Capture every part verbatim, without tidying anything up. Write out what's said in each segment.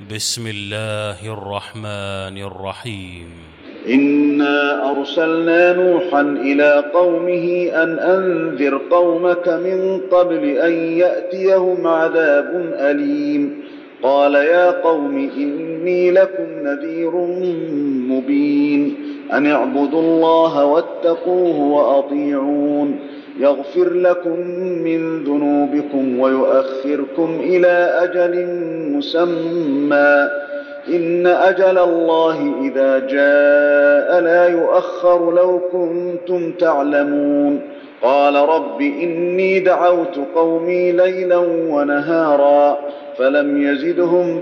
بسم الله الرحمن الرحيم. إنا أرسلنا نوحا إلى قومه أن أنذر قومك من قبل أن يأتيهم عذاب أليم. قال يا قوم إني لكم نذير مبين أن اعبدوا الله واتقوه وأطيعون يغفر لكم من ذنوبكم ويؤخركم إلى أجل مسمى إن أجل الله إذا جاء لا يؤخر لو كنتم تعلمون. قال رب إني دعوت قومي ليلا ونهارا فلم يزدهم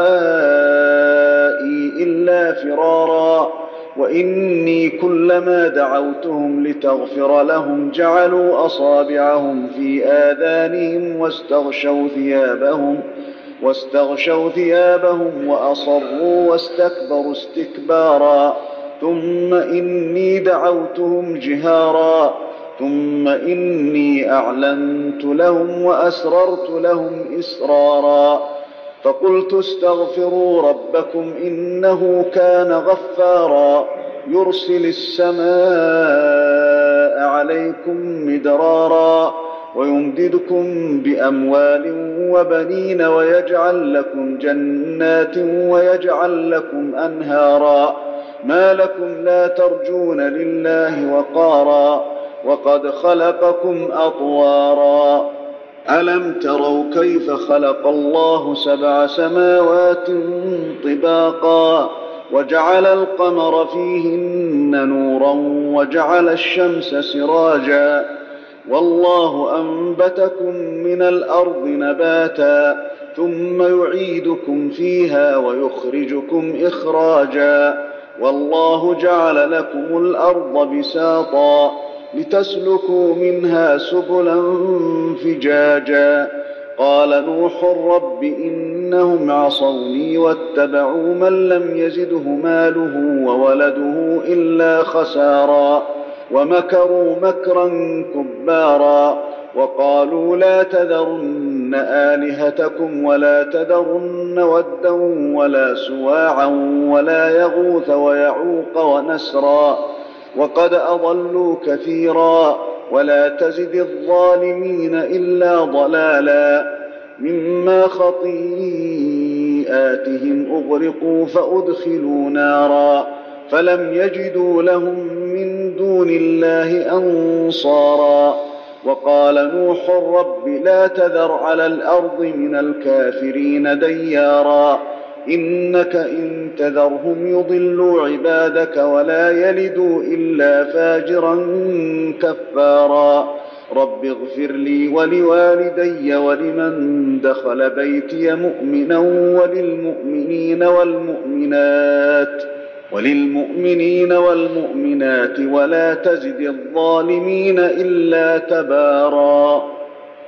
دعائي إلا فرارا وإني كلما دعوتهم لتغفر لهم جعلوا أصابعهم في آذانهم واستغشوا ثيابهم واستغشوا ثيابهم وأصروا واستكبروا استكبارا ثم إني دعوتهم جهارا ثم إني أعلنت لهم وأسررت لهم إسرارا فقلت استغفروا ربكم إنه كان غفارا يرسل السماء عليكم مدرارا ويمددكم بأموال وبنين ويجعل لكم جنات ويجعل لكم أنهارا ما لكم لا ترجون لله وقارا وقد خلقكم أطوارا ألم تروا كيف خلق الله سبع سماوات طباقا وجعل القمر فيهن نورا وجعل الشمس سراجا والله أنبتكم من الأرض نباتا ثم يعيدكم فيها ويخرجكم إخراجا والله جعل لكم الأرض بساطا لتسلكوا منها سبلا فجاجا. قال نوح رب إنهم عصوني واتبعوا من لم يزده ماله وولده إلا خسارا ومكروا مكرا كبارا وقالوا لا تذرن آلهتكم ولا تذرن ودا ولا سواعا ولا يغوث ويعوق ونسرا وقد أضلوا كثيرا ولا تزد الظالمين إلا ضلالا مما خطيئاتهم أغرقوا فأدخلوا نارا فلم يجدوا لهم من دون الله أنصارا. وقال نوح رب لا تذر على الأرض من الكافرين ديارا إنك إن تذرهم يضلوا عبادك ولا يلدوا إلا فاجرا كفارا. رب اغفر لي ولوالدي ولمن دخل بيتي مؤمنا وللمؤمنين والمؤمنات وللمؤمنين والمؤمنات ولا تزد الظالمين إلا تبارا.